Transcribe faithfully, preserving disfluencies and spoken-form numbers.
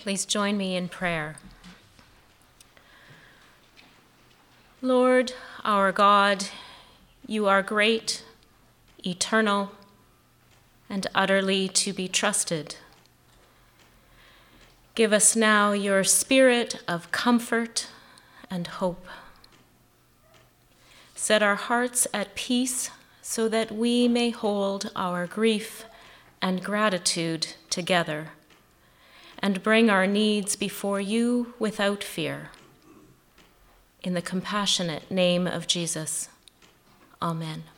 Please join me in prayer. Lord, our God, you are great, eternal, and utterly to be trusted. Give us now your spirit of comfort and hope. Set our hearts at peace so that we may hold our grief and gratitude together and bring our needs before you without fear. In the compassionate name of Jesus, amen.